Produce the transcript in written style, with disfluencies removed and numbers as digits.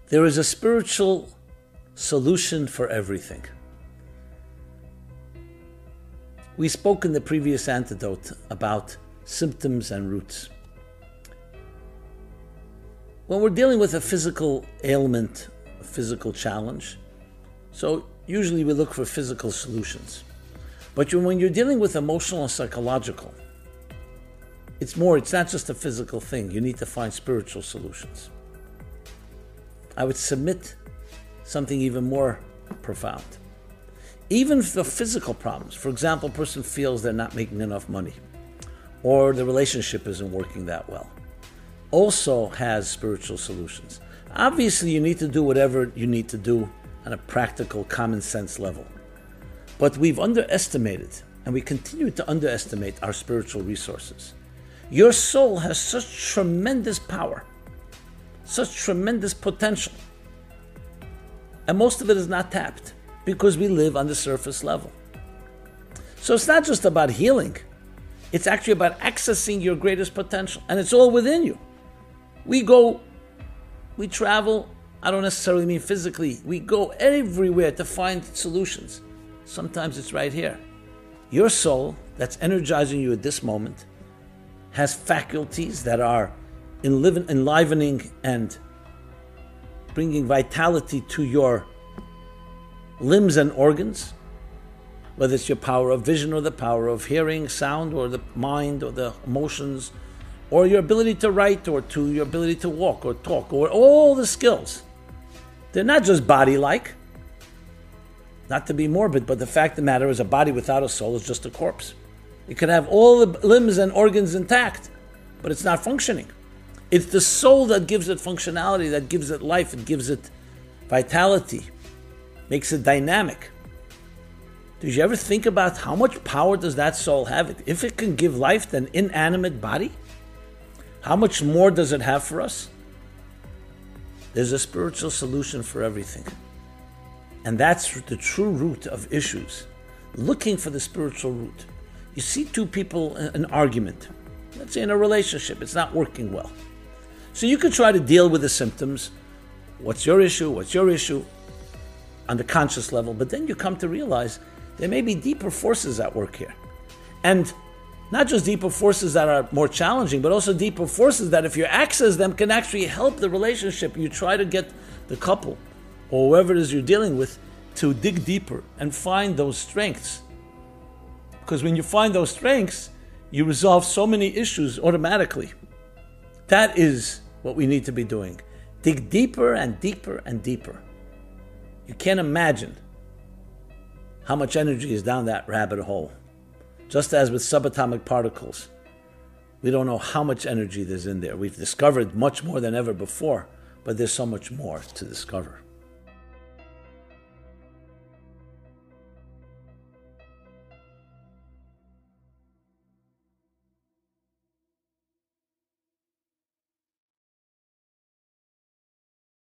There is a spiritual solution for everything. We spoke in the previous antidote about symptoms and roots. When we're dealing with a physical ailment, a physical challenge, so usually we look for physical solutions. But when you're dealing with emotional and psychological, it's not just a physical thing. You need to find spiritual solutions. I would submit something even more profound. Even for the physical problems, for example, a person feels they're not making enough money, or the relationship isn't working that well, also has spiritual solutions. Obviously, you need to do whatever you need to do on a practical, common sense level. But we've underestimated, and we continue to underestimate our spiritual resources. Your soul has such tremendous power, such tremendous potential. And most of it is not tapped because we live on the surface level. So it's not just about healing. It's actually about accessing your greatest potential. And it's all within you. We travel, I don't necessarily mean physically. We go everywhere to find solutions. Sometimes it's right here. Your soul that's energizing you at this moment has faculties that are enlivening and bringing vitality to your limbs and organs, whether it's your power of vision or the power of hearing, sound, or the mind or the emotions, or your ability to write, or to your ability to walk or talk, or all the skills. They're not just body-like. Not to be morbid, but the fact of the matter is a body without a soul is just a corpse. You can have all the limbs and organs intact, but it's not functioning. It's the soul that gives it functionality, that gives it life, it gives it vitality, makes it dynamic. Did you ever think about how much power does that soul have? If it can give life to an inanimate body, how much more does it have for us? There's a spiritual solution for everything. And that's the true root of issues. Looking for the spiritual root. You see two people in an argument. Let's say in a relationship, it's not working well. So you could try to deal with the symptoms. What's your issue? What's your issue? On the conscious level. But then you come to realize there may be deeper forces at work here. And not just deeper forces that are more challenging, but also deeper forces that if you access them can actually help the relationship. You try to get the couple or whoever it is you're dealing with to dig deeper and find those strengths. Because when you find those strengths, you resolve so many issues automatically. That is what we need to be doing. Dig deeper and deeper and deeper. You can't imagine how much energy is down that rabbit hole. Just as with subatomic particles, we don't know how much energy there's in there. We've discovered much more than ever before, but there's so much more to discover.